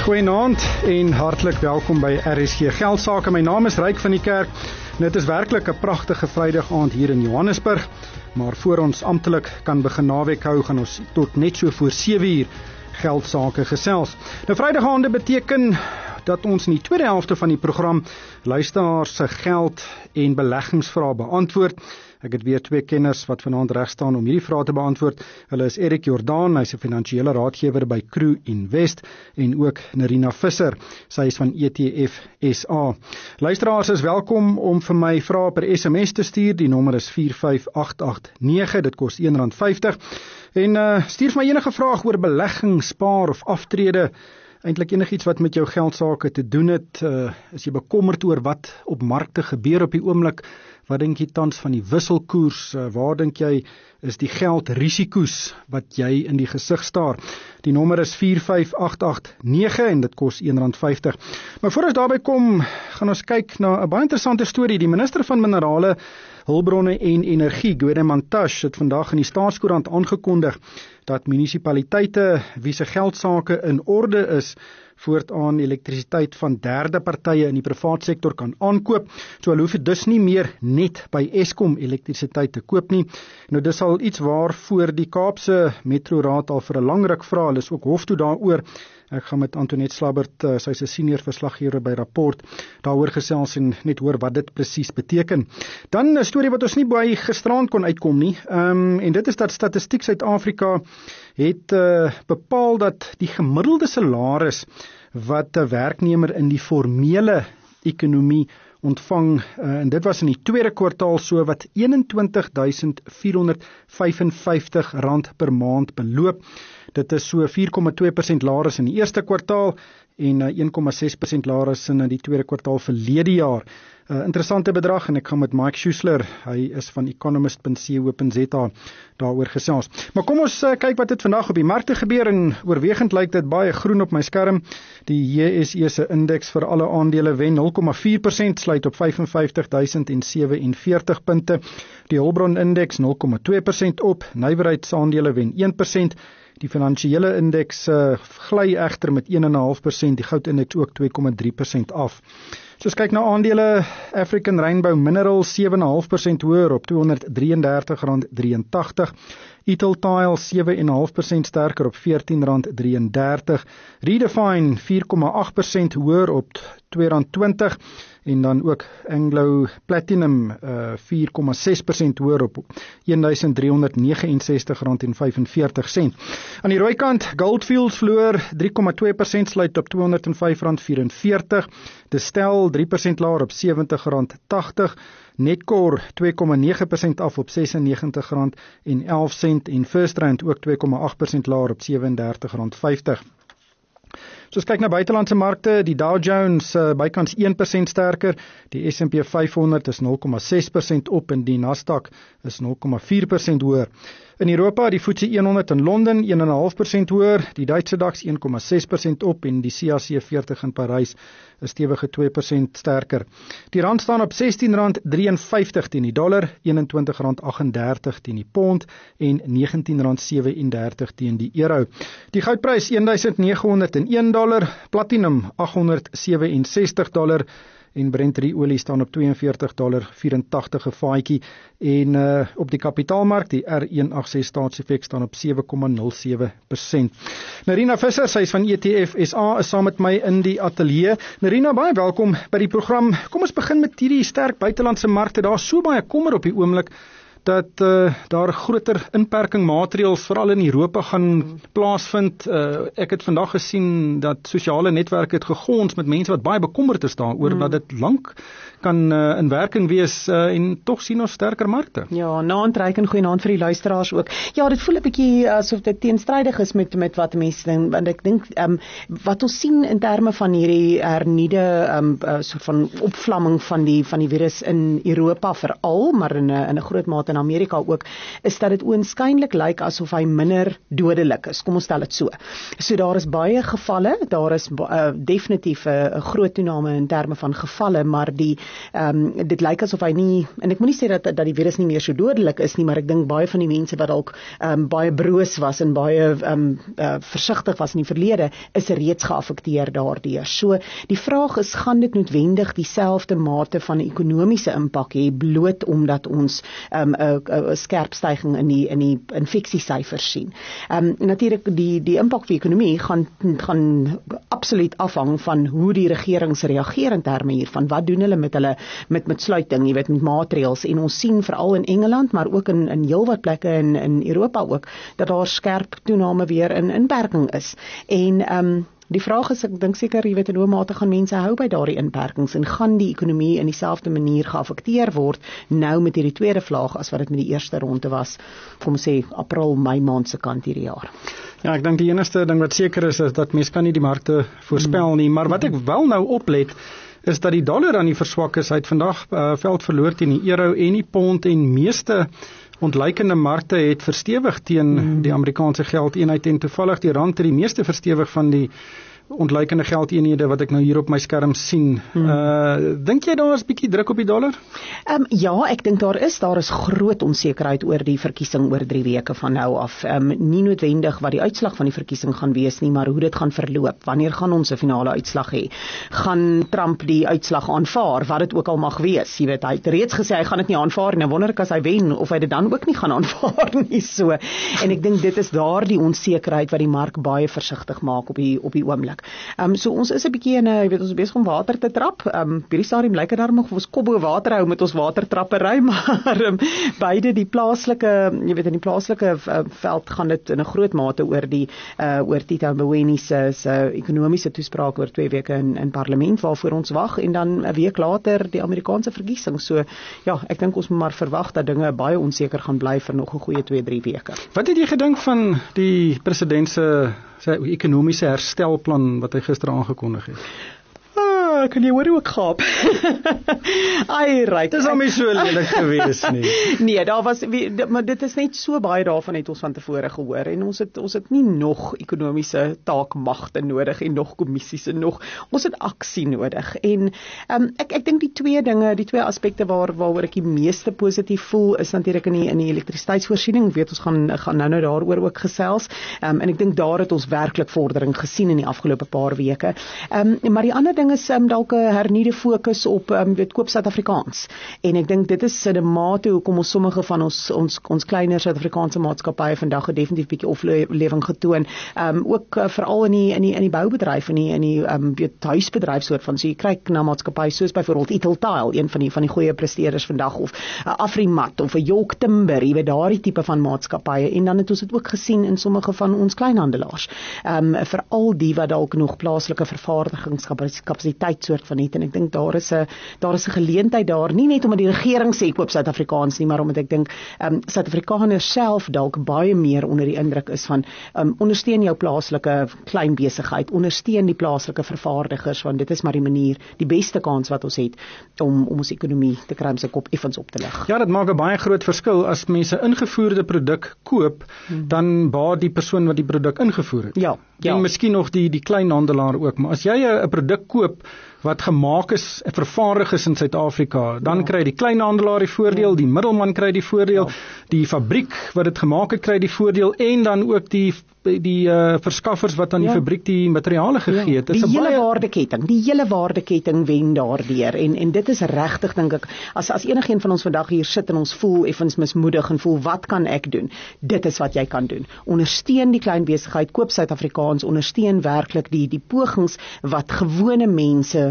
Goeienaand en hartlik welkom by RSG Geldsaake. My naam is Ryk van die Kerk. Dit is werklik 'n pragtige Vrydag aand hier in Johannesburg, maar voor ons amptelik kan begin naweek hou, gaan ons tot net so voor 7 uur Geldsaake gesels. Nou Vrydag aande beteken dat ons in die tweede helfte van die program luisteraars se geld- en beleggingsvrae beantwoord. Ek het weer 2 kenners wat vanaand reg staan om hierdie vrae te beantwoord. Hulle is Erik Jordaan, hy's 'n finansiële raadgewer by Crew Invest, en ook Nerina Visser, sy is van ETF SA. Luisteraars is welkom om vir my vrae per SMS te stuur. Die nommer is 45889, dit kos R1.50. En stuur vir my enige vraag oor belegging, spaar of aftrede. Eintlik enigiets wat met jou geldsaake te doen het. Is jy bekommerd oor wat op markte gebeur op die oomblik? Wat dink jy tans van die wisselkoers? Waar dink jy is die geldrisiko's wat jy in die gesig staar? Die nommer is 45889 en dit kos R1.50. Maar voor ons daarby kom, gaan ons kyk na 'n baie interessante storie. Die minister van Minerale, Hulpbronne en Energie, Gwede Mantashe, het vandag in die Staatskoerant aangekondig dat munisipaliteite wie se geldsaake in orde is, voortaan elektrisiteit van derde partye in die privaat sektor kan aankoop. So hulle hoef dus nie meer net by Eskom elektrisiteit te koop nie. Nou dis al iets waarvoor die Kaapse Metroraad al vir 'n lang ruk vra. Hulle is ook hof toe daaroor. Ek gaan met Antoinette Slabbert, sy is 'n senior verslaggewer by Rapport, daaroor gesels en net hoor wat dit presies beteken. Dan 'n storie wat ons nie by gisterand kon uitkom nie. En dit is dat Statistiek Suid-Afrika het bepaal dat die gemiddelde salaris wat 'n werknemer in die formele ekonomie ontvang, en dit was in die tweede kwartaal so wat R21.455 per maand beloop. Dit is so 4,2% laer as in die eerste kwartaal en 1,6% laer as in die tweede kwartaal verlede jaar. Interessante bedrag, en ek gaan met Mike Schuessler, hy is van economist.co.za, daaroor gesels. Maar kom ons kyk wat dit vandag op die markte gebeur, en oorwegend lyk dit baie groen op my skerm. Die JSE se indeks vir alle aandele wen 0,4%, sluit op 55.047 punte. Die Hulbron indeks 0,2% op, nywerheidsaandele wen 1%. Die finansiële indeks gly egter met 1,5%, die goudindeks ook 2,3% af. So as kyk na aandele, African Rainbow Minerals 7,5% hoër op R233,83. Italtile 7,5% sterker op R14,33. Redefine 4,8% hoër op R2,20. En dan ook Anglo Platinum 4,6% hoër op R1,369,45. Aan die rooi kant, Goldfields verloor 3,2%, sluit op R205,44. Distel 3% laer op R70,80. Netcor 2,9% af op R96,11 en FirstRand ook 2,8% laer op R37,50. So as kyk na buitelandse markte, die Dow Jones bykans 1% sterker, die S&P 500 is 0,6% op en die Nasdaq is 0,4% hoër. In Europa, die FTSE 100 in Londen 1,5% hoër, die Duitse DAX 1,6% op en die CAC 40 in Parys is stewige 2% sterker. Die rand staan op R16,53 teen die dollar, R21,38 teen die pond en R19,37 teen die euro. Die goudprys $1,901, platinum $867 en Brent olie staan op $42,84 'n vaatjie en op die kapitaalmark die R186 staatseffek staan op 7,07%. Nerina Visser, sy is van ETF SA, is saam met my in die ateljee. Nerina, baie welkom by die program. Kom ons begin met hierdie sterk buitelandse markte. Daar is so baie kommer op die oomblik dat daar groter inperkingmaatreëls veral in Europa gaan plaasvind. Ek het vandag gesien dat sosiale netwerke het gegons met mense wat baie bekommerd is daaroor dat dit lank kan in werking wees en tog sien ons sterker markte. Ja, naand Ryk en goeienaand vir die luisteraars ook. Ja, dit voel 'n bietjie asof dit teenstrydig is met wat mense dink, want ek dink wat ons sien in terme van hierdie hernieude soort van opvlamming van die virus in Europa veral, maar in 'n groot mate State en Amerika ook, is dat dit oënskynlik lyk asof hy minder dodelik is. Kom ons stel dit so. So daar is baie gevalle, daar is definitief 'n groot toename in terme van gevalle, maar dit lyk asof hy nie, en ek moet nie sê dat die virus nie meer so dodelik is nie, maar ek dink baie van die mense wat dalk baie broos was en baie versigtig was in die verlede, is reeds geaffekteer daardeur. So die vraag is, gaan dit noodwendig dieselfde mate van ekonomiese impak hê, bloot omdat ons 'n skerp styging in die infeksiesyfers sien. Natuurlik die impak vir ekonomie gaan absoluut afhang van hoe die regerings reageer in terme hiervan. Wat doen hulle met sluiting, jy weet, met maatreëls, en ons sien veral in Engeland, maar ook in heelwat plekke in Europa ook, dat daar skerp toename weer in inperking is. En die vraag is, ek dink seker, jy weet, in hoe mate gaan mense hou by daardie inperkings, en gaan die ekonomie in dieselfde manier geaffekteer word nou met hierdie tweede vlaag as wat dit met die eerste ronde was, kom ons sê April, Mei maand se kant hierdie jaar. Ja, ek dink die enigste ding wat seker is dat mens kan nie die markte voorspel nie, maar wat ek wel nou oplet, is dat die dollar aan die verswak is. Hy het vandag veld verloor teen die euro en die pond, en meeste ontlykende markte het verstewig teen die Amerikaanse geldeenheid, en toevallig die rand het die meeste verstewig van die ontlykende geldeenhede wat ek nou hier op my skerm sien. Dink jy daar is bietjie druk op die dollar? Ja, ek dink daar is groot onsekerheid oor die verkiesing oor 3 weke van nou af. Nie noodwendig wat die uitslag van die verkiesing gaan wees nie, maar hoe dit gaan verloop. Wanneer gaan ons 'n finale uitslag hê? Gaan Trump die uitslag aanvaar, wat dit ook al mag wees? Jy weet, hy het reeds gesê hy gaan dit nie aanvaar nie. Nou wonder ek as hy wen of hy dit dan ook nie gaan aanvaar nie. So, en ek dink dit is daardie onsekerheid wat die mark baie versigtig maak op die oomblik. So ons is 'n bietjie jy weet, ons is besig om water te trap. Hierdie stadium lyk dit daarom of ons kop bo water hou met ons watertrappery, maar beide die plaaslike, jy weet, in die plaaslike veld gaan dit in 'n groot mate oor Tito Mboweni se ekonomiese toespraak oor 2 weke in parlement waarvoor ons wag, en dan 'n week later die Amerikaanse verkiesing. So ja, ek dink ons moet maar verwag dat dinge baie onseker gaan bly vir nog 'n goeie 2-3 weke. Wat het jy gedink van die president se ekonomiese herstelplan wat hy gister aangekondig het? Kan jy hoor hoe ek gaap? Ai, right. Dit is al nie so lelik gewees nie. Nee, maar dit is net so baie daarvan het ons van tevore gehoor, en ons het nie nog ekonomiese taakmagte nodig en nog kommissies en ons het aksie nodig. En ek dink die twee aspekte waaroor ek die meeste positief voel is natuurlik in die elektrisiteitsvoorsiening. Ek weet ons gaan nou daaroor ook gesels. En ek dink daar het ons werklik vordering gesien in die afgelope paar weke. Maar die ander ding is dalk 'n hernuide fokus op koop Suid-Afrikaans. En ek dink dit is 'n mate hoekom ons sommige van ons kleiner Suid-Afrikaanse maatskappye vandag het definitief bietjie oplewing getoon. Ook veral in die boubedryf, in die huisbedryf soort van. So jy kyk na maatskappye soos byvoorbeeld Italtile, een van die goeie presteerders vandag, of Afrimat of 'n York Timber, jy weet, daardie tipe van maatskappye. En dan het ons dit ook gesien in sommige van ons kleinhandelaars. Veral die wat dalk nog plaaslike vervaardigingskapasiteit soort van het, en ek dink daar is 'n geleentheid daar, nie net omdat die regering sê koop Suid-Afrikaans nie, maar omdat ek dink Suid-Afrikaners self dalk baie meer onder die indruk is van ondersteun jou plaaslike klein besigheid, ondersteun die plaaslike vervaardigers, want dit is maar die beste kans wat ons het om ons ekonomie te kry om sy kop effens op te lig. Ja, dit maak 'n baie groot verskil as mense ingevoerde produk koop, dan baat die persoon wat die produk ingevoer het. Ja. En miskien nog die kleinhandelaar ook, maar as jy 'n produk koop wat gemaak is, vervaardig is in Suid-Afrika, dan kry die kleinhandelaar die voordeel, die middelman kry die voordeel, die fabriek wat dit gemaak het kry die voordeel, en dan ook die verskaffers wat aan die fabriek die materiale gegee het. Die hele waardeketting wen daardeur, en dit is regtig, dink ek, as enigiemand van ons vandag hier sit en ons voel effens mismoedig en voel, wat kan ek doen? Dit is wat jy kan doen. Ondersteun die klein besigheid, koop Suid-Afrikaans, ondersteun werklik die pogings wat gewone mense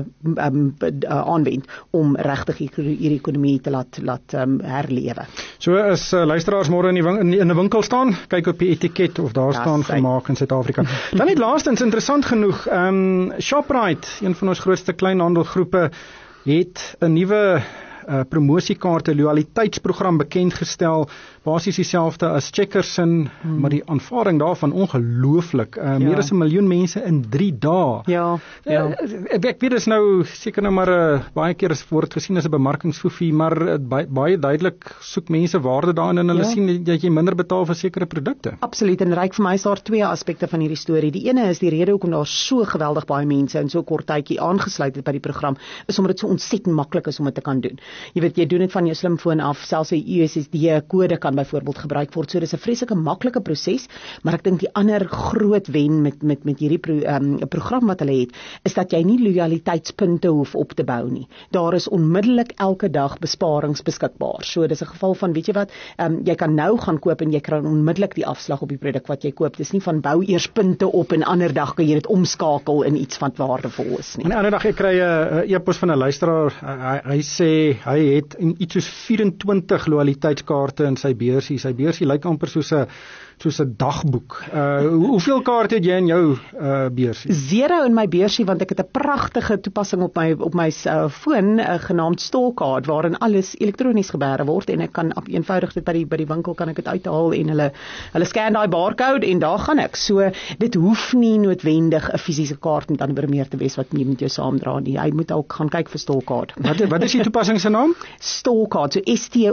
aanwend om regtig hierdie ekonomie te laat herlewe. So as luisteraars môre in 'n winkel staan, kyk op die etiket of daar staan gemaak in Suid-Afrika. Dan het laastens, interessant genoeg, Shoprite, een van ons grootste kleinhandelgroepe, het 'n nuwe promosiekaarte, loyaliteitsprogram bekendgestel, basies dieselfde as Checkersin, maar die aanvaarding daarvan ongelooflik. Meer as 1 miljoen mense in 3 dae. Ja. Ek weet, dit is nou seker nou maar baie keer word gesien as 'n bemarkingsfoefie, maar baie duidelik soek mense waarde daarin en hulle sien dat jy minder betaal vir sekere produkte. Absoluut, en Ryk, vir my is daar 2 aspekte van hierdie storie. Die ene is die rede hoekom daar so geweldig baie mense in so 'n kort tydjie aangesluit het by die program, is omdat dit so ontsettend maklik is om dit te kan doen. Jy weet, jy doen dit van jou slimfoon af, selfs 'n USSD-kode kan byvoorbeeld gebruik word. So dis 'n vreeslike maklike proses, maar ek dink die ander groot wen met hierdie program wat hulle het, is dat jy nie loyaliteitspunte hoef op te bou nie. Daar is onmiddellik elke dag besparings beskikbaar. So dis 'n geval van, weet jy wat, jy kan nou gaan koop en jy kry onmiddellik die afslag op die produk wat jy koop. Dis nie van bou eers punte op en ander dag kan jy dit omskakel in iets wat waardevol is nie. En 'n ander dag ek kry 'n e-pos van 'n luisteraar. Hy sê hy het iets soos 24 loyaliteitskaarte in sy beursie. Sy beursie lyk amper soos 'n dagboek. Hoeveel kaarte het jy in jou beursie? 0 in my beursie, want ek het 'n pragtige toepassing op my foon genaamd Stallcard, waarin alles elektronies gebeere word en ek kan eenvoudig dit by die winkel kan ek dit uithaal en hulle scan daai barcode en daar gaan ek. So dit hoef nie noodwendig 'n fisiese kaart met ander meer te wees wat jy met jou saamdra nie. Jy moet ook gaan kyk vir Stallcard. Wat is die toepassing se naam? Stallcard, so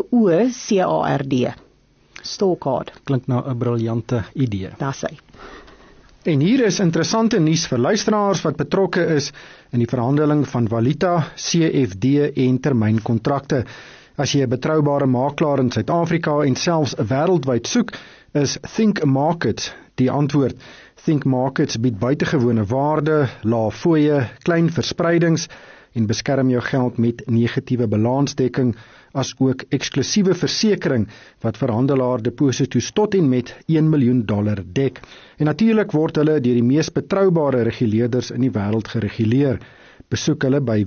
STOCARD. Stallcard. Klink nou 'n briljante idee. Dis hy. En hier is interessante nuus vir luisteraars wat betrokke is in die verhandeling van valuta, CFD en termynkontrakte. As jy 'n betroubare makelaar in Suid-Afrika en selfs wêreldwyd soek, is Think Markets die antwoord. Think Markets bied buitengewone waarde, lae fooie, klein verspreidings en beskerm jou geld met negatiewe balansdekking, as ook eksklusiewe versekering wat verhandelaar deposito's tot en met $1 miljoen dek. En natuurlik word hulle deur die mees betroubare reguleerders in die wêreld gereguleer. Besoek hulle by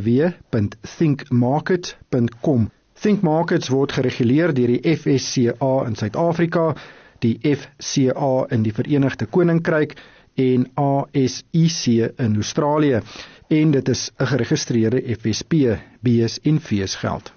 www.thinkmarkets.com. Think Markets word gereguleer deur die FSCA in Suid-Afrika, die FCA in die Verenigde Koninkryk en ASIC in Australië. En dit is 'n geregistreerde FSP, B's en V's geld.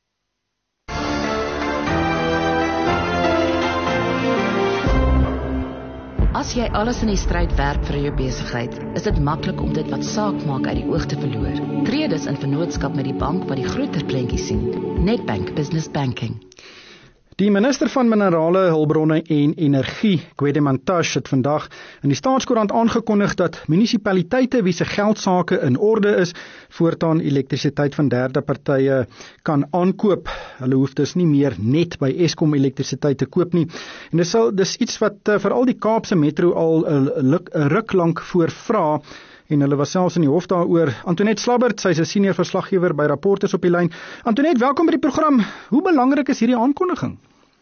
As jy alles in die stryd werp vir jou besigheid, is dit maklik om dit wat saak maak uit die oog te verloor. Tree dus in vennootskap met die bank wat die groter prentjie sien. Nedbank Business Banking. Die minister van Minerale, Hulpbronne en Energie, Gwede Mantashe, het vandag in die Staatskoerant aangekondig dat munisipaliteite wie se geldsaake in orde is, voortaan elektrisiteit van derde partye kan aankoop. Hulle hoef dus nie meer net by Eskom elektrisiteit te koop nie. En dis iets wat veral die Kaapse Metro al 'n ruk lank voorvra. En hulle was selfs in die hof daaroor. Antoinette Slabbert, sy is 'n senior verslaggewer by Rapporters op die lyn. Antoinette, welkom by die program. Hoe belangrik is hierdie aankondiging?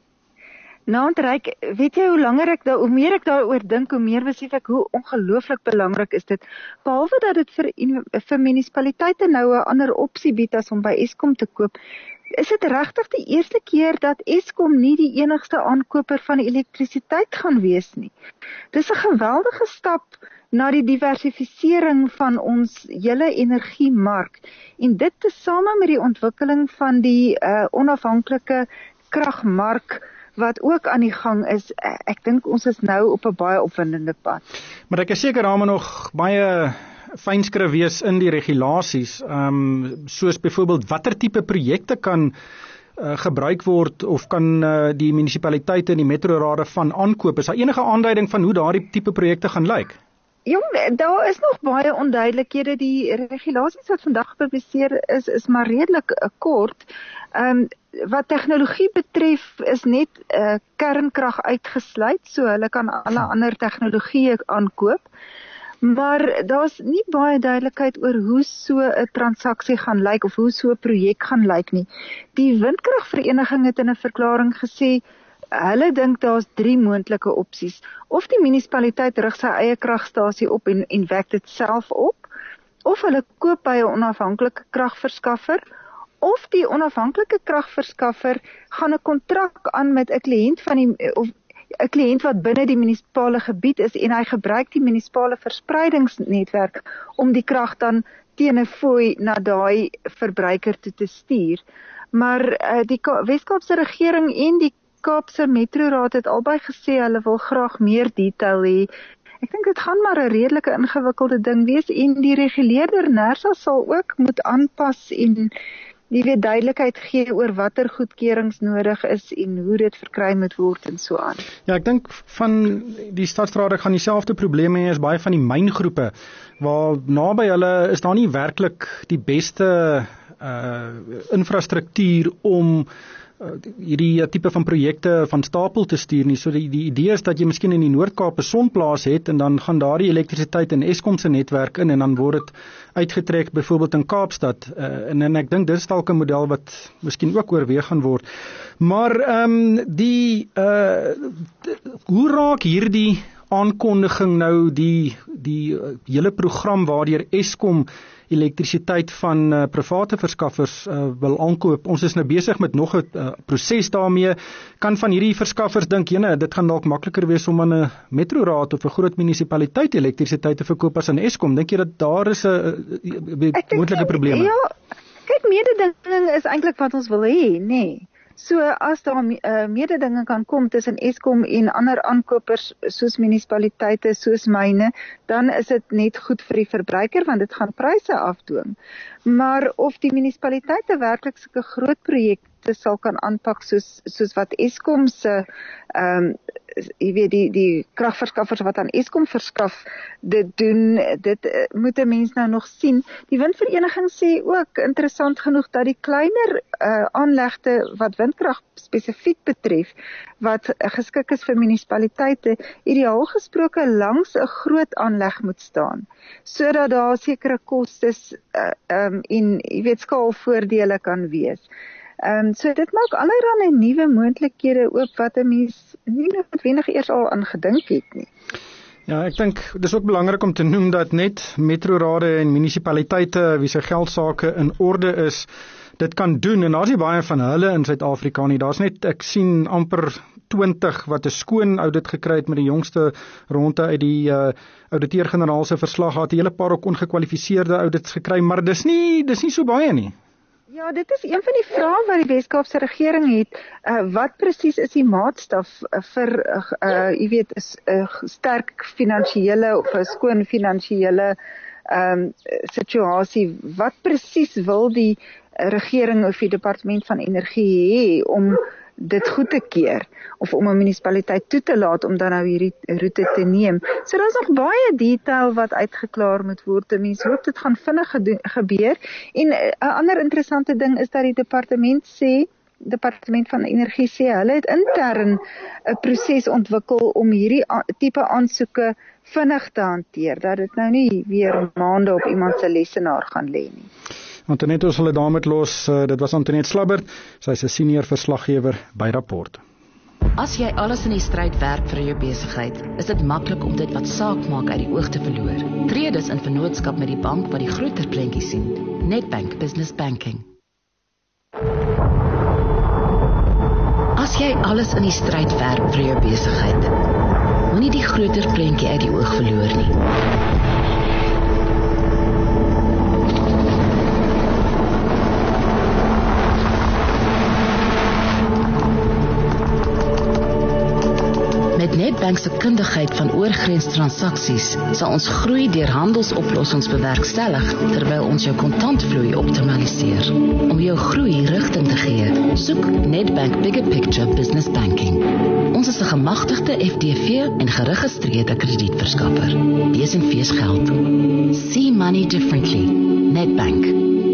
Nou, Ryk, weet jy hoe meer ek daaroor dink, hoe meer besef ek hoe ongelooflik belangrik is dit. Behalwe dat dit vir munisipaliteite nou 'n ander opsie bied as om by Eskom te koop, is dit regtig die eerste keer dat Eskom nie die enigste aankoper van elektrisiteit gaan wees nie. Dis 'n geweldige stap na die diversifisering van ons hele energiemark. En dit tesame met die ontwikkeling van die onafhanklike kragmark wat ook aan die gang is, ek dink ons is nou op 'n baie opwindende pad. Maar ek is seker daar moet nog baie fynskrif wees in die regulasies, soos byvoorbeeld watter tipe projekte kan gebruik word of kan die munisipaliteite en die metrorade van aankoop. Is daar enige aanduiding van hoe daardie tipe projekte gaan lyk? Jong, daar is nog baie onduidelikhede. Die regulasies wat vandag gepubliseer is maar redelik kort. Wat tegnologie betref is net kernkrag uitgesluit, so hulle kan alle ander tegnologieë aankoop. Maar daar's nie baie duidelikheid oor hoe so 'n transaksie gaan lyk of hoe so 'n projek gaan lyk nie. Die windkragvereniging het in 'n verklaring gesê hulle dink daar's 3 moontlike opsies. Of die munisipaliteit rig sy eie kragstasie op en wek dit self op, of hulle koop by 'n onafhanklike kragverskaffer, of die onafhanklike kragverskaffer gaan 'n kontrak aan met 'n kliënt wat binne die munisipale gebied is en hy gebruik die munisipale verspreidingsnetwerk om die krag dan teen 'n fooi na daai verbruiker toe te stuur. Maar die Wes-Kaapse regering en die Kaapse Metroraad het albei gesê hulle wil graag meer detail hê. Ek dink dit gaan maar 'n redelike ingewikkelde ding wees en die reguleerder NERSA sal ook moet aanpas en duidelikheid gee oor watter goedkeurings nodig is en hoe dit verkry moet word en so aan. Ja, ek dink van die stadsrade gaan dieselfde probleme hê as baie van die myngroepe, waar naby hulle is daar nie werklik die beste infrastruktuur om hierdie tipe van projekte van stapel te stuur nie. So die idee is dat jy miskien in die Noord-Kaap 'n sonplaas het en dan gaan daardie elektrisiteit in Eskom se netwerk in en dan word dit uitgetrek byvoorbeeld in Kaapstad. En ek dink dit is dalk 'n model wat miskien ook oorweeg gaan word. Maar hoe raak hierdie aankondiging nou die hele program waardeur Eskom elektrisiteit van private verskaffers wil aankoop. Ons is nou besig met nog 'n proses daarmee. Kan van hierdie verskaffers dink, dit gaan dalk makliker wees om aan 'n metroraad of 'n groot munisipaliteit elektrisiteit te verkoop as aan Eskom. Dink jy dat daar is 'n moontlike probleme? Ja, kyk, mededinging is eintlik wat ons wil hê, nê. So as daar mededinge kan kom tussen Eskom en ander aankopers soos munisipaliteite, soos myne, dan is dit net goed vir die verbruiker want dit gaan pryse afdwing. Maar of die munisipaliteite werklik sulke groot projekte sal kan aanpak soos wat Eskom se die kragverskaffers wat aan Eskom verskaf dit doen, dit moet 'n mens nou nog sien. Die windvereniging sê ook interessant genoeg dat die kleiner aanlegte wat windkrag spesifiek betref, wat geskik is vir munisipaliteite, ideaal gesproke langs 'n groot aanleg moet staan, sodat daar sekere kostes en skaalvoordele kan wees. So dit maak allerlei nuwe moontlikhede oop wat 'n mens nie noodwendig eers al aan gedink het nie. Ja, ek dink dis ook belangrik om te noem dat net metrorade en munisipaliteite wie se geldsaake in orde is, dit kan doen en daar's nie baie van hulle in Suid-Afrika nie. Daar's net, ek sien amper 20 wat 'n skoon audit gekry het met die jongste ronde uit die ouditeur-generaal se verslag gehad. 'n Hele paar ook ongekwalifiseerde audits gekry, maar dis nie so baie nie. Ja, dit is een van die vrae wat die Wes-Kaapse regering het. Wat presies is die maatstaf vir sterk finansiële of 'n skoon finansiële situasie? Wat presies wil die regering of die departement van energie hê om dit goed te keer of om 'n munisipaliteit toe te laat om dan nou hierdie roete te neem. So daar's nog baie detail wat uitgeklaar moet word. Mense hoop dit gaan vinnig gebeur. En 'n ander interessante ding is dat die departement van energie sê hulle het intern 'n proses ontwikkel om hierdie tipe aansoeke vinnig te hanteer, dat dit nou nie weer maande op iemand se lesenaar gaan lê nie. Antoinette, ons sal dit daarmee los. Dit was Antoinette Slabbert. Sy is 'n senior verslaggewer by Rapport. As jy alles in die stryd werk vir jou besigheid, is dit maklik om dit wat saak maak uit die oog te verloor. Tree dus in vennootskap met die bank wat die groter prentjie sien. Nedbank Business Banking. As jy alles in die stryd werk vir jou besigheid, moenie die groter prentjie uit die oog verloor nie. Met Nedbank se kundigheid van oorgrenstransaksies sal ons groei deur handelsoplossings bewerkstellig terwyl ons jou kontantvloei optimaliseer. Om jou groei rigting te gee, soek Nedbank Bigger Picture Business Banking. Ons is 'n gemagtigde FDV en geregistreerde kredietverskaffer. Besenfees geld. See money differently. Nedbank.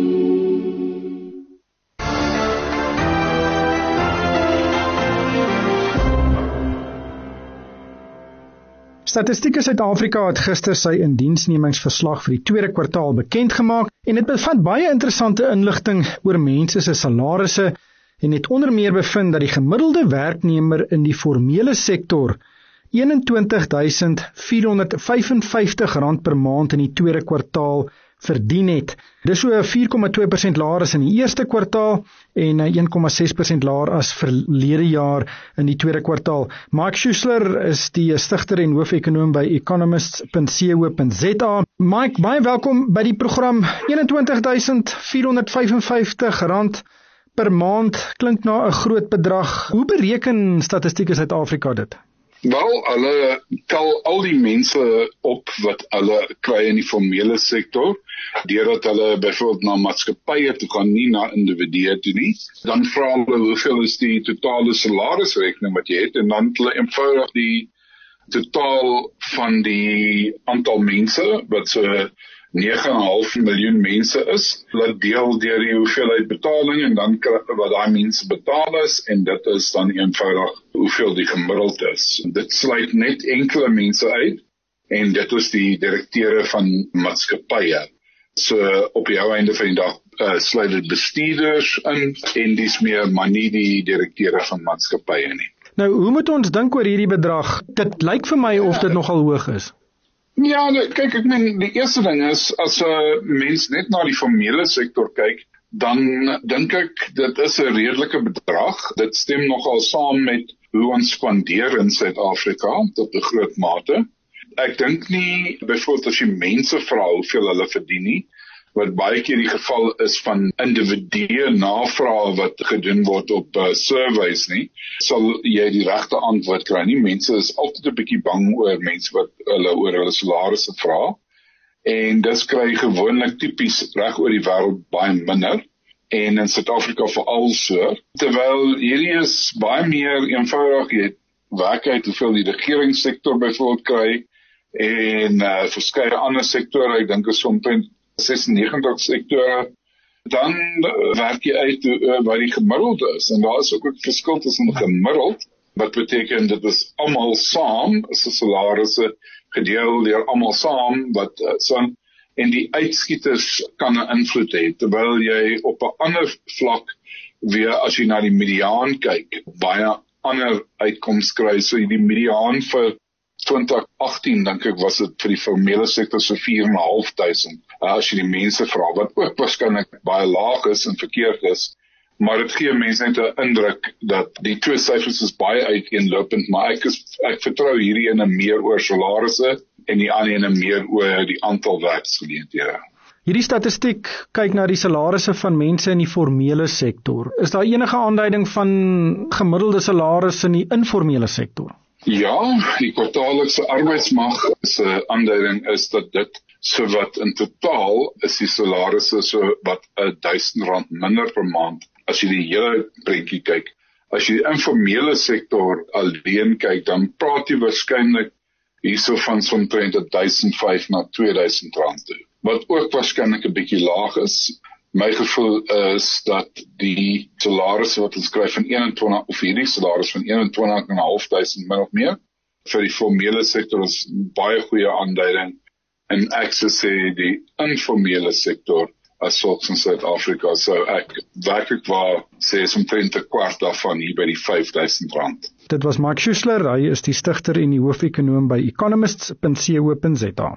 Statistiek Suid-Afrika het gister sy indiensnemingsverslag vir die tweede kwartaal bekend gemaak en dit bevat baie interessante inligting oor mense se salarisse en het onder meer bevind dat die gemiddelde werknemer in die formele sektor R21.455 per maand in die tweede kwartaal verdien het. Dis so 4,2% laer as in die eerste kwartaal en 1,6% laer as verlede jaar in die tweede kwartaal. Mike Schuessler is die stigter en hoofekonoom by economists.co.za. Mike, baie welkom by die program. R21.455 per maand klink na 'n groot bedrag. Hoe bereken Statistiek Suid-Afrika dit? Wel, hulle tel al die mense op wat hulle kry in die formele sektor, deurdat hulle byvoorbeeld na maatskappye toe gaan, nie na individue toe nie. Dan vra hulle hoeveel is die totale salarisrekening wat jy het, en dan hulle eenvoudig die totaal van die aantal mense, wat so 9,5 miljoen mense is, laat deel deur die hoeveelheid betaling en dan wat daai mense betaal is, en dit is dan eenvoudig hoeveel die gemiddeld is. Dit sluit net enkele mense uit, en dit is die direkteure van maatskappye. So op die ou einde van die dag sluit dit bestuurders in, en dis meer, maar nie die direkteure van maatskappye nie. Nou, hoe moet ons dink oor hierdie bedrag? Dit lyk vir my of dit nogal hoog is. Ja, kyk, ek meen, die eerste ding is, as 'n mens net na die formele sektor kyk, dan dink ek, dit is 'n redelike bedrag. Dit stem nogal saam met hoe ons spandeer in Suid-Afrika, tot 'n groot mate. Ek dink nie, byvoorbeeld as jy mense vra hoeveel hulle verdien nie, wat baie keer die geval is van individue navrae wat gedoen word op surveys nie, sal jy die regte antwoord kry nie. Mense is altyd 'n bietjie bang oor mense wat hulle oor hulle salarisse vra, en dis kry gewoonlik tipies reg oor die wêreld baie minder, en in Suid-Afrika veral so, terwyl hierdie is baie meer eenvoudig, jy het werk uit hoeveel die regeringssektor byvoorbeeld kry, en verskeie ander sektore, ek dink is omtrent 96 sektore, dan werk jy uit waar die gemiddelde is, en daar is ook 'n verskil tussen gemiddeld, wat beteken dit is almal saam, is 'n salarisse gedeel deur almal saam, wat en die uitskieters kan 'n invloed hê, terwyl jy op 'n ander vlak weer, as jy na die mediaan kyk, baie ander uitkoms kry. So die mediaan vir 2018, dink ek, was dit vir die formele sektor so 4.500, as jy die mense vra, wat ook waarskynlik baie laag is en verkeerd is, maar dit gee mense net 'n indruk dat die twee syfers is baie uiteenlopend, maar ek vertrou hierdie ene meer oor salarisse en die ander ene meer oor die aantal werksgeleenthede. Hierdie statistiek kyk na die salarisse van mense in die formele sektor. Is daar enige aanduiding van gemiddelde salarisse in die informele sektor? Ja, die kwartaallikse arbeidsmag se aanduiding is dat dit so wat in totaal is die salarisse so wat R1,000 minder per maand, as jy die hele prentjie kyk. As jy die informele sektor alleen kyk, dan praat jy waarskynlik hierso van so omtrent R1,500 na R2,000 toe, wat ook waarskynlik 'n bietjie laag is. My gevoel is dat die salarisse wat ons kry van 21, of hierdie salaris van 21.500 min of meer, vir die formele sektor is baie goeie aanduiding, en ek sê die informele sektor as sulks in Suid-Afrika, sou ek werklik waar sê is omtrent 'n kwart daarvan hier by die R5,000. Dit was Mike Schuessler, hy is die stigter en die hoofekonoom by economists.co.za.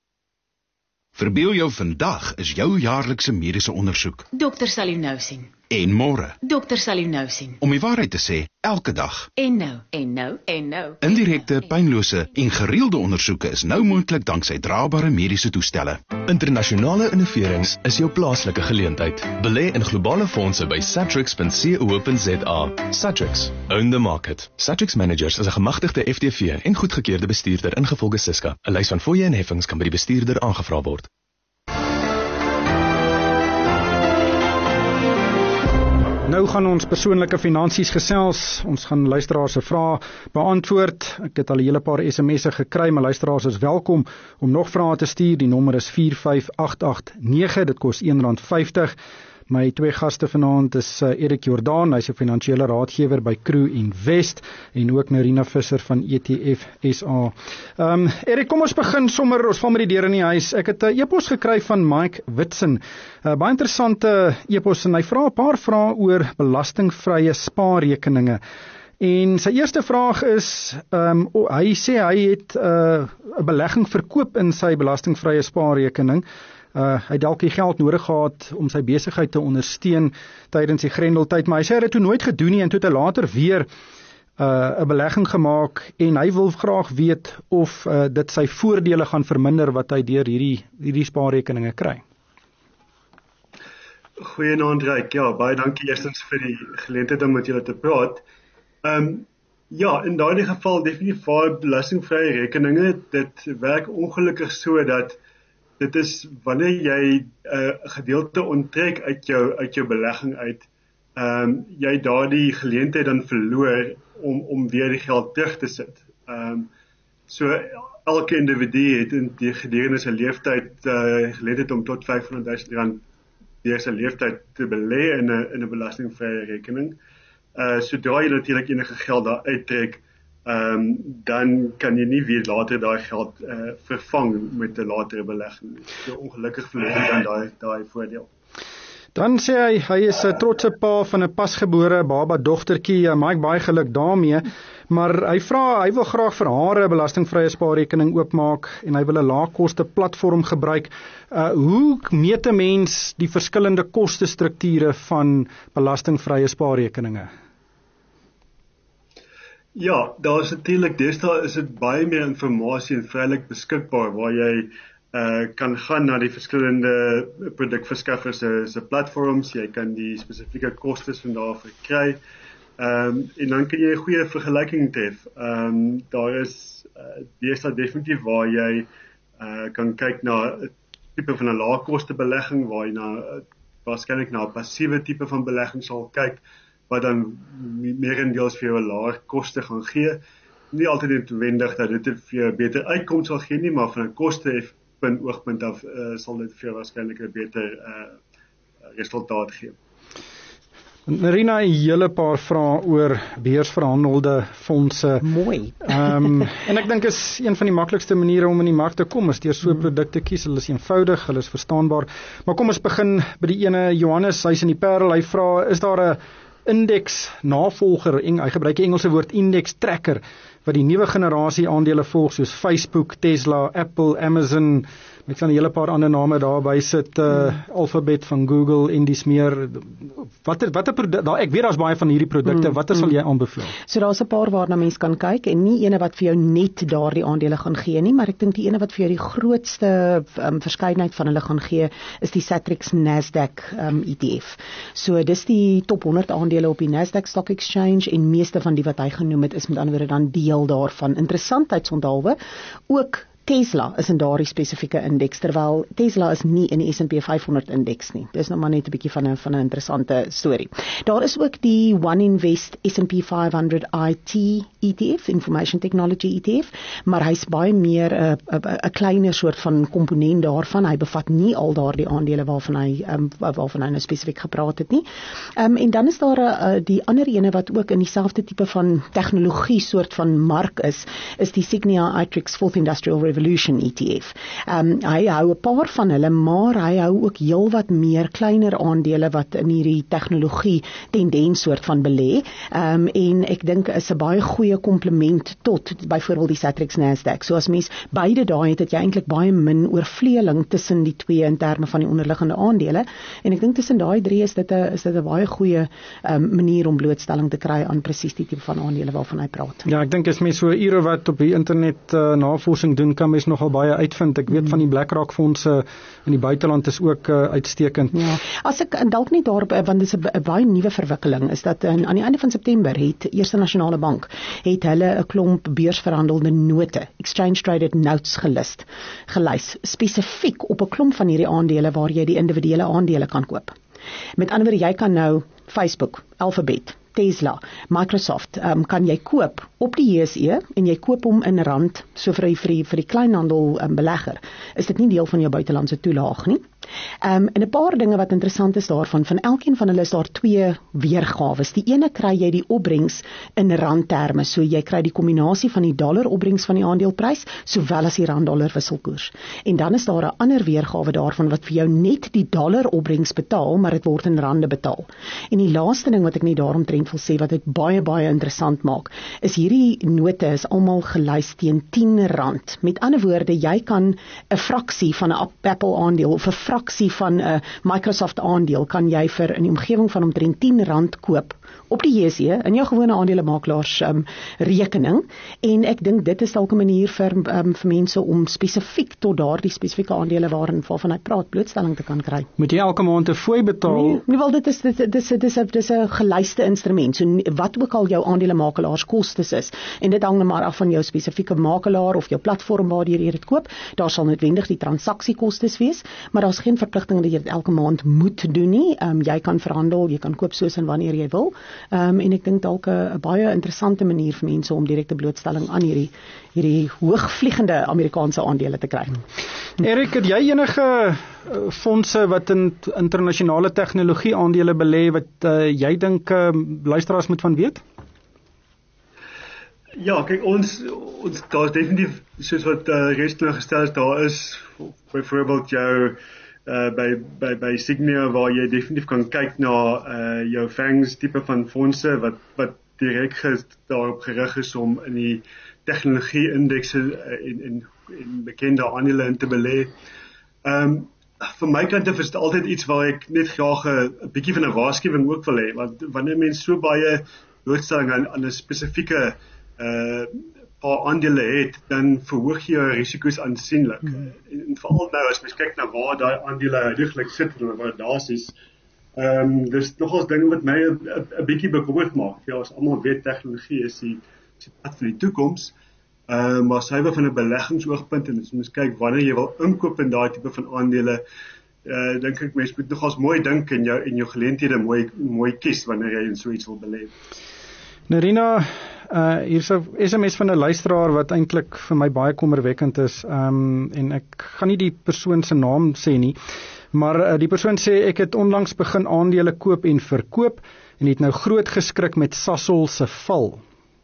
Verbeel jou vandag is jou jaarlikse mediese ondersoek. Dokter sal u nou sien. En môre. Dokter sal u nou sien. Om die waarheid te sê, elke dag. En nou. Indirekte, pynlose en gereelde ondersoeke is nou moontlik danksy draabare mediese toestelle. Internasionale innoverings is jou plaaslike geleentheid. Belê in globale fondse by satrix.co.za. Satrix, own the market. Satrix Managers is 'n gemagtigde FTV en goedgekeurde bestuurder ingevolge SISCA. 'n Lys van fooie en heffings kan by die bestuurder aangevra word. Nou gaan ons persoonlike finansies gesels. Ons gaan luisteraars se vrae beantwoord. Ek het al 'n hele paar SMS'e gekry, maar luisteraars is welkom om nog vrae te stuur. Die nommer is 45889. Dit kos R1.50. My twee gaste vanaand is Erik Jordaan, hy's 'n finansiële raadgewer by Crew Invest, en ook Nerina Visser van ETF SA. Erik, kom ons begin sommer, ons val met die deur in die huis. Ek het 'n e-pos gekry van Mike Witsen. Baie interessante e-pos, en hy vra 'n paar vrae oor belastingvrye spaarrekeninge. En sy eerste vraag is, hy sê hy het 'n belegging verkoop in sy belastingvrye spaarrekening. Hy het dalk die geld nodig gehad om sy besigheid te ondersteun tydens die Grendeltyd, maar hy sê hy het toe nooit gedoen nie en toe het hy later weer 'n belegging gemaak en hy wil graag weet of dit sy voordele gaan verminder wat hy deur hierdie spaarrekeninge kry. Goeienaand Ryk, ja, baie dankie eerstens vir die geleentheid om met julle te praat. Ja, in daardie geval definitief vir belastingvrye rekeninge, dit werk ongelukkig so dat dit is wanneer jy 'n gedeelte onttrek uit jou belegging uit, jy daardie geleentheid dan verloor om weer die geld terug te sit. So elke individu het in die gedurende sy leeftyd geleentheid om tot R500,000 deur sy leeftyd te belê in 'n belastingvrye rekening. Sodra jy natuurlik enige geld daar uittrek, dan kan jy nie weer later daai geld vervang met 'n latere belegging. So ongelukkig verloor jy dan daai voordeel. Dan sê hy is 'n trotse pa van 'n pasgebore baba dogtertjie, maak baie geluk daarmee, maar hy wil graag vir haar 'n belastingvrye spaarrekening oopmaak en hy wil 'n laagkoste platform gebruik. Hoe meet 'n mens die verskillende kostestrukture van belastingvrye spaarrekeninge? Ja, daar is natuurlik deesdae is dit baie meer inligting en vrylik beskikbaar waar jy kan gaan na die verskillende produkverskaffers se platforms, jy kan die spesifieke kostes van daar verkry, en dan kan jy 'n goeie vergelyking tref. Daar is deesdae definitief waar jy kan kyk na 'n tipe van 'n laagkoste belegging waar jy waarskynlik na 'n passiewe tipe van belegging sal kyk wat dan meerendeels vir jou 'n laer koste gaan gee. Nie altyd noodwendig dat dit vir jou 'n beter uitkoms sal gee nie, maar van 'n oogpunt af sal dit vir jou waarskynlik 'n beter resultaat gee. Nerina, 'n hele paar vrae oor beursverhandelde fondse. Mooi. En ek dink is een van die maklikste maniere om in die mark te kom, is deur so produkte kies. Hulle is eenvoudig, hulle is verstaanbaar. Maar kom ons begin by die ene. Johannes, hy's in die Parel, hy vra, is daar 'n index navolger, hy gebruik die Engelse woord index tracker, wat die nuwe generasie aandele volg, soos Facebook, Tesla, Apple, Amazon, ek kan 'n hele paar ander name daarby sit, Alphabet van Google en dis meer. Watter produkte, ek weet daar's baie van hierdie produkte, watter sal jy aanbeveel? So daar's 'n paar waarna mens kan kyk en nie ene wat vir jou net daardie aandele gaan gee nie, maar ek dink die ene wat vir jou die grootste verskeidenheid van hulle gaan gee, is die Satrix Nasdaq ETF. So dis die top 100 aandele op die Nasdaq Stock Exchange en meeste van die wat hy genoem het is met ander woorde dan deel daarvan. Interessantheidsonthaalwe, ook Tesla is in daardie spesifieke indeks, terwyl Tesla is nie in die S&P 500 indeks nie. Dis nou maar net 'n bietjie van 'n interessante storie. Daar is ook die One Invest S&P 500 IT ETF, Information Technology ETF, maar hy's baie meer 'n kleiner soort van komponent daarvan. Hy bevat nie al daardie aandele waarvan hy nou spesifiek gepraat het nie. En dan is daar die ander ene wat ook in dieselfde tipe van tegnologie soort van mark is die Signia Itrix Fourth Industrial Revolution ETF. Hy hou 'n paar van hulle, maar hy hou ook heelwat meer kleiner aandele wat in hierdie tegnologie tendens soort van belê. En ek dink is 'n baie goeie komplement tot byvoorbeeld die Satrix Nasdaq. So as mens beide daai het jy eintlik baie min oorvleeling tussen die twee in terme van die onderliggende aandele. En ek dink tussen daai drie is dit 'n baie goeie manier om blootstelling te kry aan presies die tipe van aandele waarvan hy praat. Ja, ek dink as mens so ure wat op die internet navorsing doen, kan mens nogal baie uitvind. Ek weet van die BlackRock fondse in die buiteland is ook uitstekend. Ja, as ek dalk nie daarop, want dit is 'n baie nuwe verwikkeling, is dat aan die einde van September het Eerste Nasionale Bank hulle 'n klomp beursverhandelde note, exchange traded notes gelys, spesifiek op 'n klomp van hierdie aandele waar jy die individuele aandele kan koop. Met ander woorde, jy kan nou Facebook, Alphabet, Tesla, Microsoft, kan jy koop op die JSE en jy koop hom in rand, so vir die kleinhandel belegger, is dit nie deel van jou buitelandse toelaag nie. En 'n paar dinge wat interessant is daarvan, van elkeen van hulle is daar 2 weergawes. Die ene kry jy die opbrengs in randterme, so jy kry die kombinasie van die dollar opbrengs van die aandeleprys, sowel as die rand-dollar wisselkoers. En dan is daar 'n ander weergawe daarvan wat vir jou net die dollar opbrengs betaal, maar dit word in rande betaal. En die laaste ding wat ek net daaromtrent wil sê, wat dit baie, baie interessant maak, is hierdie note is almal gelys teen R10. Met ander woorde, jy kan 'n fraksie van 'n Apple aandeel of 'n fraksie van 'n Microsoft aandeel kan jy vir in die omgewing van omtrent R10 koop op die JSE in jou gewone aandelemakelaars rekening, en ek dink dit is dalk 'n manier vir mense om spesifiek tot daardie spesifieke aandele waarvan hy praat blootstelling te kan kry. Moet jy elke maand 'n fooi betaal? Nee, wel dit is 'n gelyste instrument. So wat ook al jou aandelemakelaars kostes is, en dit hang maar af van jou spesifieke makelaar of jou platform waardeur jy dit koop. Daar sal noodwendig die transaksiekostes wees, maar daar's geen verpligting dat jy dit elke maand moet doen nie. Jy kan verhandel, jy kan koop soos en wanneer jy wil. En ek dink dalk 'n baie interessante manier vir mense om direkte blootstelling aan hierdie hoogvliegende Amerikaanse aandele te kry. Erik, het jy enige fondse wat in internasionale tegnologie aandele belê wat jy dink luisteraars moet van weet? Ja, kyk, ons daar is definitief, soos wat Res nou gestel is, daar is byvoorbeeld jou by Signia waar jy definitief kan kyk na jou FANGs tipe van fondse wat direk daarop gerig is om in die tegnologie indekse en bekende aandele in te belê. Van my kant af is dit altyd iets waar ek net graag 'n bietjie van 'n waarskuwing ook wil hê, want wanneer mense so baie blootstelling aan 'n spesifieke paar aandele het, dan verhoog jy jou risiko's aansienlik. En veral nou as mens kyk na waar daai aandele huidiglik sit en waar daasies, dis nogals dinge wat my 'n bietjie bekommerd maak. Ja, ons almal weet tegnologie is die pad van die toekoms, maar suiwer van 'n beleggingsoogpunt, en as mens kyk wanneer jy wil inkoop in daai tipe van aandele, dink ek mens moet nogals mooi dink en jou geleenthede mooi kies wanneer jy in so iets wil belê. Nerina, hier's 'n SMS van 'n luisteraar wat eintlik vir my baie kommerwekkend is, en ek gaan nie die persoon se naam sê nie, maar die persoon sê ek het onlangs begin aandele koop en verkoop en het nou groot geskrik met Sasol se val.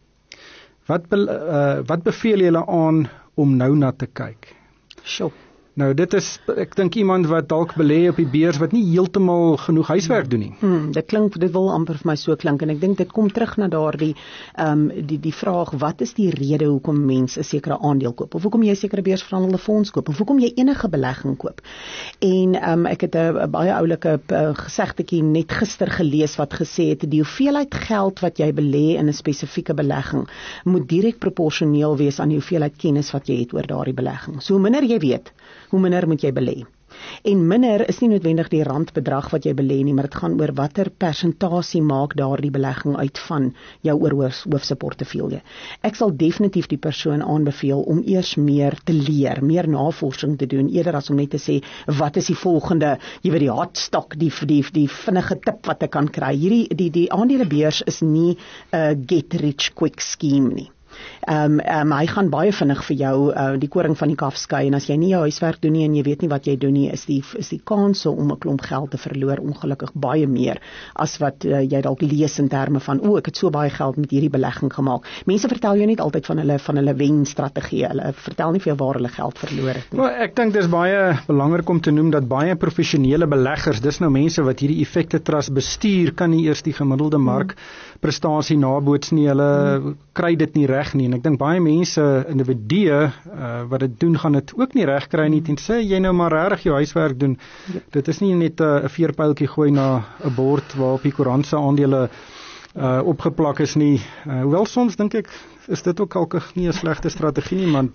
Wat beveel julle aan om nou na te kyk? Sjoe. Nou dit is, ek dink iemand wat dalk belê op die beurs wat nie heeltemal genoeg huiswerk doen nie. Dit wil amper vir my so klink, en ek dink dit kom terug na daardie die vraag, wat is die rede hoekom mense 'n sekere aandeel koop, of hoekom jy 'n sekere beursverhandelde fonds koop, of hoekom jy enige belegging koop. En ek het 'n baie oulike gesegdetjie net gister gelees wat gesê het, die hoeveelheid geld wat jy belê in 'n spesifieke belegging moet direk proporsioneel wees aan die hoeveelheid kennis wat jy het oor daardie belegging. So hoe minder jy weet, hoe minder moet jy belê. En minder is nie noodwendig die randbedrag wat jy belê nie, maar dit gaan oor watter persentasie maak daardie belegging uit van jou hoofse portefeulje. Ek sal definitief die persoon aanbeveel om eers meer te leer, meer navorsing te doen, eerder as om net te sê, wat is die volgende, jy weet die hotstock, die vinnige tip wat ek kan kry. Die aandelebeurs is nie 'n get rich quick scheme nie. Hy gaan baie vinnig vir jou die koring van die kaf skei, en as jy nie jou huiswerk doen nie en jy weet nie wat jy doen nie, is die kanse om 'n klomp geld te verloor ongelukkig baie meer as wat jy dalk lees in terme van ek het so baie geld met hierdie belegging gemaak. Mense vertel jou net altyd van hulle wenstrategie. Hulle vertel nie vir jou waar hulle geld verloor het nie. Ek dink dis baie belangrik om te noem dat baie professionele beleggers, dis nou mense wat hierdie effekte trust bestuur, kan nie eers die gemiddelde markprestasie naboots nie. Hulle kry dit nie reg nie, en ek dink baie mense, individue wat dit doen, gaan dit ook nie reg kry nie, tensy jy nou maar regtig jou huiswerk doen. Dit is nie net 'n veerpyltjie gooi na 'n bord waarop die koerant se aandele opgeplak is nie. Hoewel soms dink ek is dit ook alkig nie 'n slegte strategie nie, man.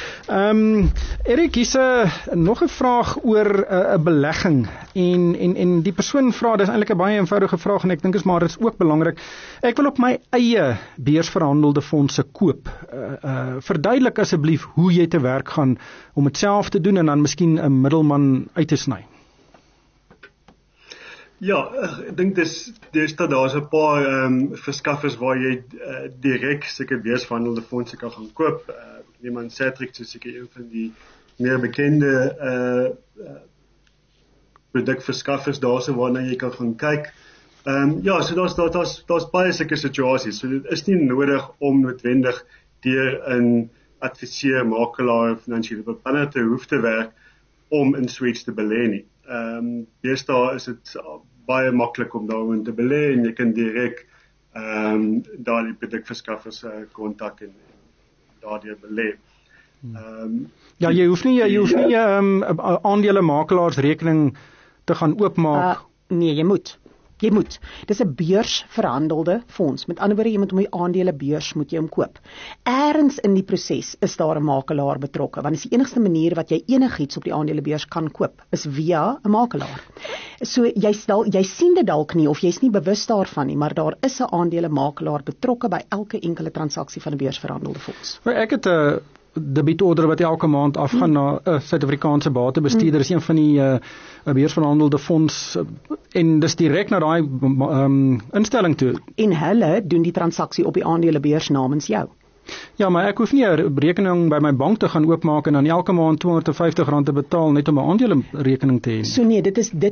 Erik, hier's nog 'n vraag oor 'n belegging, en die persoon vra, dis eintlik 'n baie eenvoudige vraag, en ek dink dit is ook belangrik. Ek wil op my eie beursverhandelde fondse koop. Verduidelik asseblief hoe jy te werk gaan om dit self te doen, en dan miskien 'n middelman uit te sny. Ja, ek dink daar's 'n paar verskaffers waar jy direk seker beursverhandelde fondse kan gaan koop. Neem aan Satrix is seker een van die meer bekende produkverskaffers daarso waarna jy kan gaan kyk. Ja, so daar's baie sulke situasies. So dit is nie nodig om noodwendig deur 'n adviseur, makelaar, finansiële beplanner te hoef te werk om in Switch te belê nie. Deesdae is dit baie maklik om daarin te belê en jy kan direk daardie produkverskaffers kontak en daardeur belê. Ja, jy hoef nie aandelemakelaars-rekening te gaan oopmaak. Nee, jy moet. Dis 'n beursverhandelde fonds. Met ander woorde, jy moet om die aandelebeurs moet jy hom koop. Ergens in die proses is daar 'n makelaar betrokke, want dis die enigste manier wat jy enigiets op die aandelebeurs kan koop, is via 'n makelaar. So jy sien dit dalk nie of jy's nie bewus daarvan nie, maar daar is 'n aandelemakelaar betrokke by elke enkele transaksie van 'n beursverhandelde fonds. Ek het 'n debietorder wat elke maand afgaan na 'n Suid-Afrikaanse batebestuurder, is een van die beursverhandelde fonds, en dis direk na daai instelling toe. En hulle doen die transaksie op die aandelebeurs namens jou. Ja, maar ek hoef nie 'n rekening by my bank te gaan oopmaak en dan elke maand R250 te betaal net om 'n aandelerekening te hê. So nee,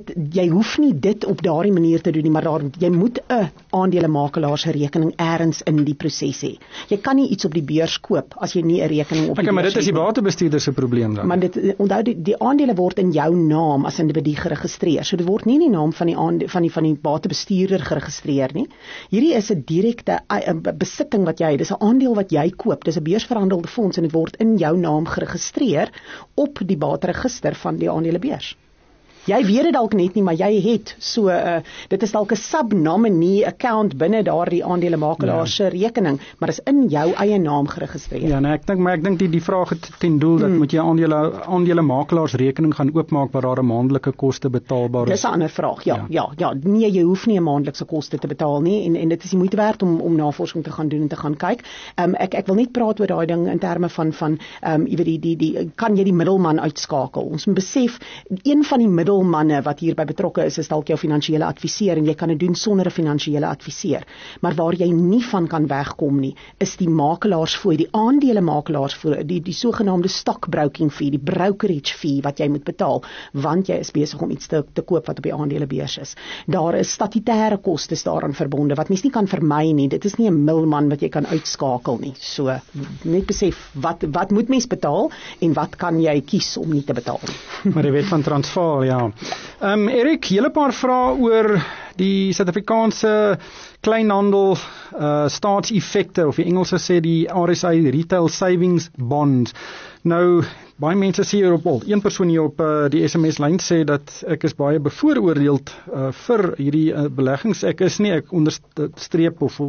jy hoef nie dit op daardie manier te doen nie, maar jy moet 'n aandelemakelaars-rekening ergens in die proses hê. Jy kan nie iets op die beurs koop as jy nie 'n rekening op die beurs het. Maar dit is die batebestuurder se probleem dan. Maar onthou die aandele word in jou naam as individu geregistreer. So dit word nie in die naam van die batebestuurder geregistreer nie. Hierdie is 'n direkte besitting wat jy, dis 'n aandeel wat jy koop. Dis 'n beursverhandelde fonds en dit word in jou naam geregistreer op die bateregister van die aandelebeurs. Jy weet dit dalk net nie, maar jy het so dit is dalk 'n sub-nominee account binne daardie aandelemakelaar se rekening, maar is in jou eie naam geregistreer. Ja, nee, ek dink die vraag het ten doel dat moet jy aandelemakelaars rekening gaan oopmaak waar daar 'n maandelike koste betaalbaar is. Dis 'n ander vraag. Ja, nee, jy hoef nie 'n maandelikse koste te betaal nie en dit is die moeite werd om navorsing te gaan doen en te gaan kyk. Ek wil net praat oor daai ding in terme van jy weet die kan jy die middelman uitskakel. Ons moet besef een van die middelmanne wat hierby betrokke is dalk jou finansiële adviseur en jy kan dit doen sonder 'n finansiële adviseur. Maar waar jy nie van kan wegkom nie, is die makelaarsfooi, die aandelemakelaars, die sogenaamde stockbroking fee, die brokerage fee wat jy moet betaal, want jy is besig om iets te koop wat op die aandelebeurs is. Daar is statutêre kostes daaraan verbonde wat mens nie kan vermy nie. Dit is nie 'n milman wat jy kan uitskakel nie. So net besef wat moet mens betaal en wat kan jy kies om nie te betaal nie. Maar jy weet van Transvaal, ja. Erik, hele paar vrae oor die Suid-Afrikaanse kleinhandel staatseffekte, of die Engelse sê die RSI Retail Savings Bonds. Nou, baie mense sê hierop, een persoon hier op die SMS-lyn sê dat ek is baie bevooroordeeld vir hierdie beleggings. Ek onderstreep of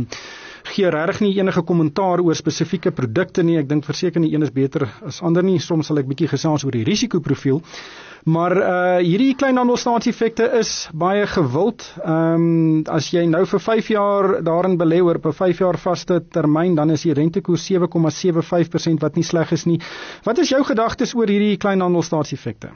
gee regtig nie enige kommentaar oor spesifieke produkte nie. Ek dink verseker nie een is beter as ander nie. Soms sal ek bietjie gesels oor die risikoprofiel. Maar hierdie kleinhandelstaatseffekte is baie gewild. As jy nou vir 5 jaar daarin belê oor op 'n 5 jaar vaste termyn, dan is die rentekoers 7,75% wat nie sleg is nie. Wat is jou gedagtes oor hierdie kleinhandelstaatseffekte?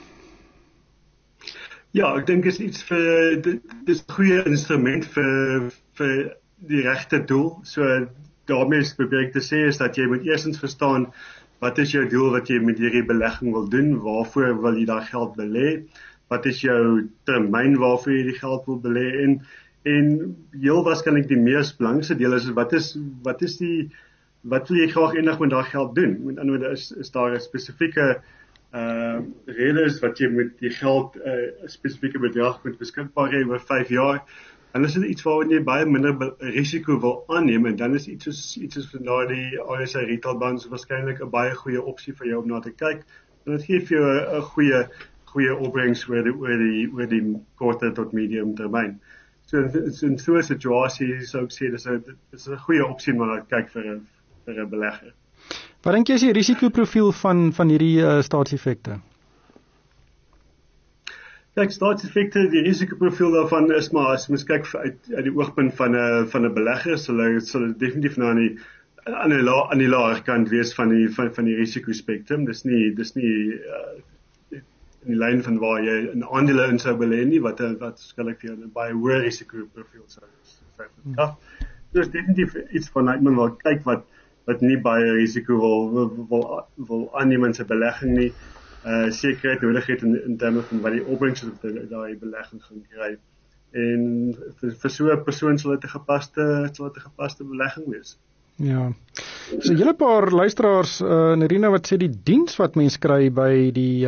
Ja, ek dink is iets vir dis 'n goeie instrument vir die regte doel. So daarmee probeer ek te sê is dat jy moet eerstens verstaan wat is jou doel wat jy met hierdie belegging wil doen? Waarvoor wil jy daai geld belê? Wat is jou termyn waarvoor jy die geld wil belê? En heel waarskynlik die mees belangrikste deel is wat wil jy graag eendag met daai geld doen? Met ander woorde is daar 'n spesifieke redes wat jy met die geld 'n spesifieke bedrag moet beskikbaar hê oor 5 jaar. En is dit iets waarin jy baie minder risiko wil aanneem en dan is iets soos van daardie RSI Retail Bonds waarskynlik 'n baie goeie opsie vir jou om na te kyk. En dit gee vir jou 'n goeie opbrengs oor die korte tot medium termyn. So in so 'n situasie sou ek sê dis 'n goeie opsie om na te kyk vir 'n belegger. Wat dink jy is die risikoprofiel van hierdie staatseffekte? Kijk, staatseffekte, die risikoprofiel daarvan is maar, as mens kyk uit die oogpunt van 'n belegger, sal dit definitief aan die laer kant wees van die risikospektrum. Dis nie in die lyn van waar jy 'n aandele in sou belê nie, wat skielik vir 'n baie hoë risikoprofiel sou verskaf. Dus definitief iets van iemand wat kyk wat nie baie risiko wil aanneem in sy belegging nie. sekerheid nodig het in terme van wat die opbrengs wat daai belegging gaan kry. En vir so 'n persoon sal dit 'n gepaste belegging wees. Ja. So 'n hele paar luisteraars, Nerina, wat sê die diens wat mens kry by die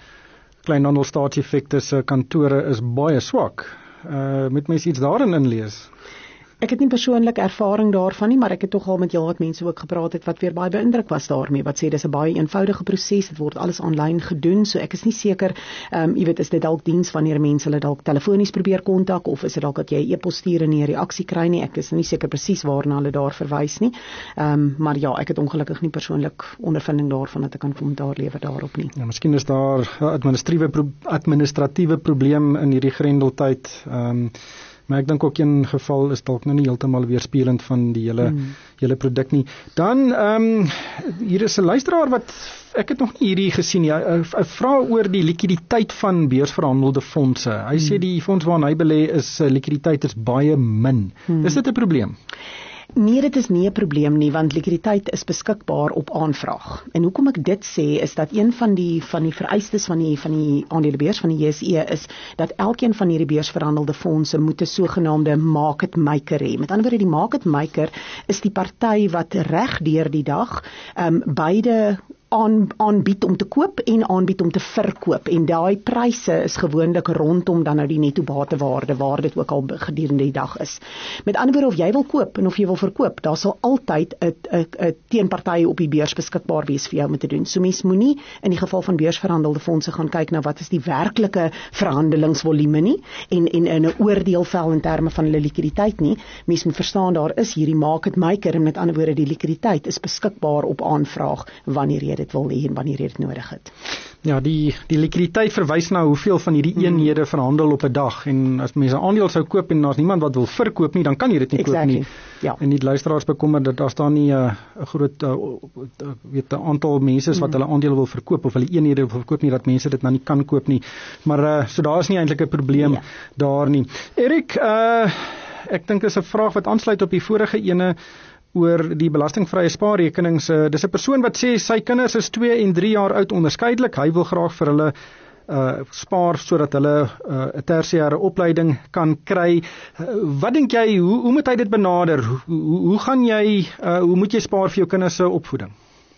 kleinhandelstaatseffekte se kantore is baie swak. Moet mens iets daarin inlees? Ek het nie persoonlik ervaring daarvan nie, maar ek het tog al met heelwat mense ook gepraat het wat weer baie beïndruk was daarmee, wat sê dis 'n baie eenvoudige proses, dit word alles aanlyn gedoen, so ek is nie seker, jy weet, is dit dalk diens wanneer mense hulle dalk telefonies probeer kontak, of is dit dalk dat jy 'n e-pos stuur en nie 'n reaksie kry nie, ek is nie seker presies waarna hulle daar verwys nie, maar ja, ek het ongelukkig nie persoonlik ondervinding daarvan dat ek kan kommentaar lewer daarop nie. Ja, miskien is daar 'n administratiewe probleem in hierdie grendeltyd, maar ek dink ook een geval is dalk nou nie heeltemal weerspieelend van die hele produk nie. Dan, hier is 'n luisteraar wat, ek het nog nie hierdie gesien nie, 'n vraag oor die likwiditeit van beursverhandelde fondse. Hy sê die fonds waarin hy belê is, likwiditeit is baie min. Is dit 'n probleem? Nee, dit is nie 'n probleem nie, want likwiditeit is beskikbaar op aanvraag. En hoekom ek dit sê, is dat een van die vereistes van die aandelebeurs van die JSE is dat elkeen van hierdie beursverhandelde fondse moet 'n sogenaamde market maker hê. Met ander woorde, die market maker is die party wat reg deur die dag beide aanbied om te koop en aanbied om te verkoop, en daai pryse is gewoonlik rondom dan nou die netto batewaarde waar dit ook al gedurende die dag is. Met ander woorde, of jy wil koop en of jy wil verkoop, daar sal altyd 'n teenparty op die beurs beskikbaar wees vir jou om te doen. So mens moenie in die geval van beursverhandelde fondse gaan kyk na wat is die werklike verhandelingsvolume nie en 'n oordeel vel in terme van hulle likwiditeit nie. Mens moet verstaan daar is hierdie market maker, en met ander woorde die likwiditeit is beskikbaar op aanvraag wanneer jy dit wil hê en wanneer jy dit nodig het. Ja, die likwiditeit verwys na hoeveel van hierdie eenhede verhandel op 'n dag, en as mense 'n aandeel sou koop en daar's niemand wat wil verkoop nie, dan kan jy dit nie koop nie. Ja. En die luisteraars bekommer dat as daar nie 'n groot aantal mense is wat hulle aandele wil verkoop of hulle eenhede wil verkoop nie, dat mense dit nou nie kan koop nie. Maar so daar is nie eintlik 'n probleem daar nie. Erik, ek dink dis 'n vraag wat aansluit op die vorige ene oor die belastingvrye spaarrekenings. Dis 'n persoon wat sê sy kinders is 2 en 3 jaar oud onderskeidelik. Hy wil graag vir hulle spaar sodat hulle 'n tersiêre opleiding kan kry. Wat dink jy, hoe moet hy dit benader? Hoe moet jy spaar vir jou kinders se opvoeding?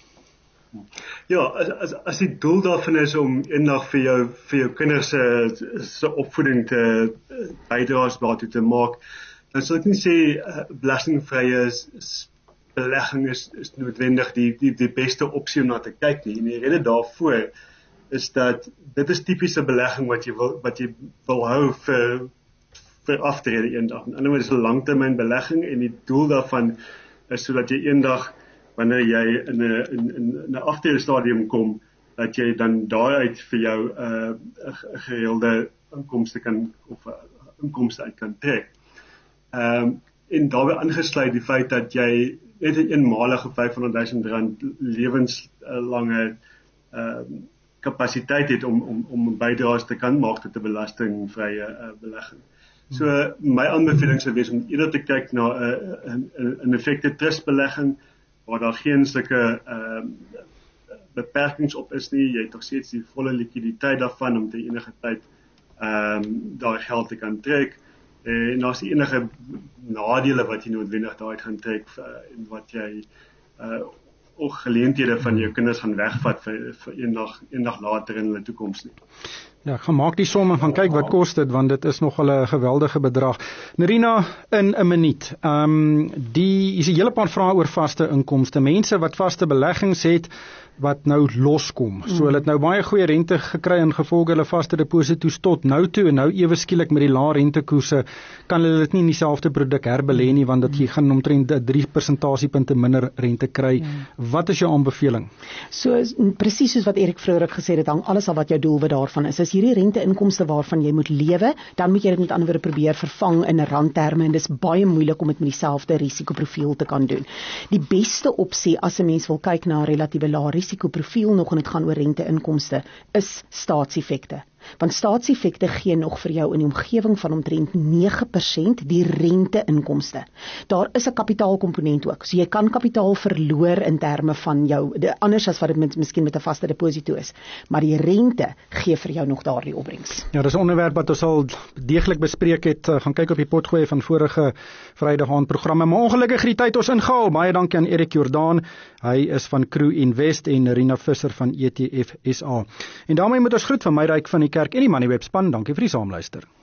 Ja, as die doel daarvan is om eendag vir jou kinders se opvoeding te bydraes daartoe te maak, dan sal ek nie sê belastingvrye belegging is noodwendig die beste opsie om na te kyk nie. En die rede daarvoor is dat dit is tipiese belegging wat jy wil hou vir aftrede eendag. In ander woorde is 'n langtermyn belegging, en die doel daarvan is sodat jy eendag, wanneer jy in 'n aftrede stadium kom, dat jy dan daaruit vir jou 'n gereelde inkomste uit kan trek. En daarbij aangesluit die feit dat jy net 'n eenmalige R500,000 lewenslange kapasiteit het om bydraes te kan maak tot 'n belastingvrye belegging. So my aanbeveling sou wees om eerder te kyk na 'n effekte trustbelegging waar daar geen sulke beperkings op is nie. Jy het nog steeds die volle likwiditeit daarvan om te enige tyd daai geld te kan trek. En daar's enige nadele wat jy noodwendig daaruit gaan trek en wat jy ook geleenthede van jou kinders gaan wegvat vir eendag later in hulle toekoms nie. Ja, gaan maak die som en gaan kyk wat kos dit, want dit is nogal 'n geweldige bedrag. Nerina, in 'n minuut. Hier is 'n hele paar vrae oor vaste inkomste. Mense wat vaste beleggings het wat nou loskom. So hulle het nou baie goeie rente gekry in gevolge hulle vaste deposito's tot nou toe, en nou ewe skielik met die lae rentekoerse kan hulle dit nie in dieselfde produk herbelê nie, want dat jy gaan omtrent 3 persentasiepunte minder rente kry. Wat is jou aanbeveling? So presies soos wat Erik vroeër gesê het, hang alles af wat jou doelwit daarvan is. As hierdie renteinkomste waarvan jy moet lewe, dan moet jy dit met ander woorde probeer vervang in randterme, en dis baie moeilik om dit met dieselfde risikoprofiel te kan doen. Die beste opsie as 'n mens wil kyk na 'n relatiewe lae risikoprofiel nog en dit gaan oor renteinkomste, is staatseffekte. Want staatseffekte gee nog vir jou in die omgewing van omtrent 9% die rente-inkomste. Daar is 'n kapitaalkomponent ook. So jy kan kapitaal verloor in terme van jou, anders as wat dit miskien met 'n vaste deposito is. Maar die rente gee vir jou nog daardie opbrengs. Ja, dis 'n onderwerp wat ons al deeglik bespreek het. Gaan kyk op die potgooi van vorige Vrydag aand programme. Maar ongelukkig het die tyd ons ingehaal. Baie dankie aan Erik Jordaan. Hy is van Crew Invest en Rina Visser van ETF SA. En daarmee moet ons groet van my Ryk van die Kerk en die Moneyweb span. Dankie vir die saamluister.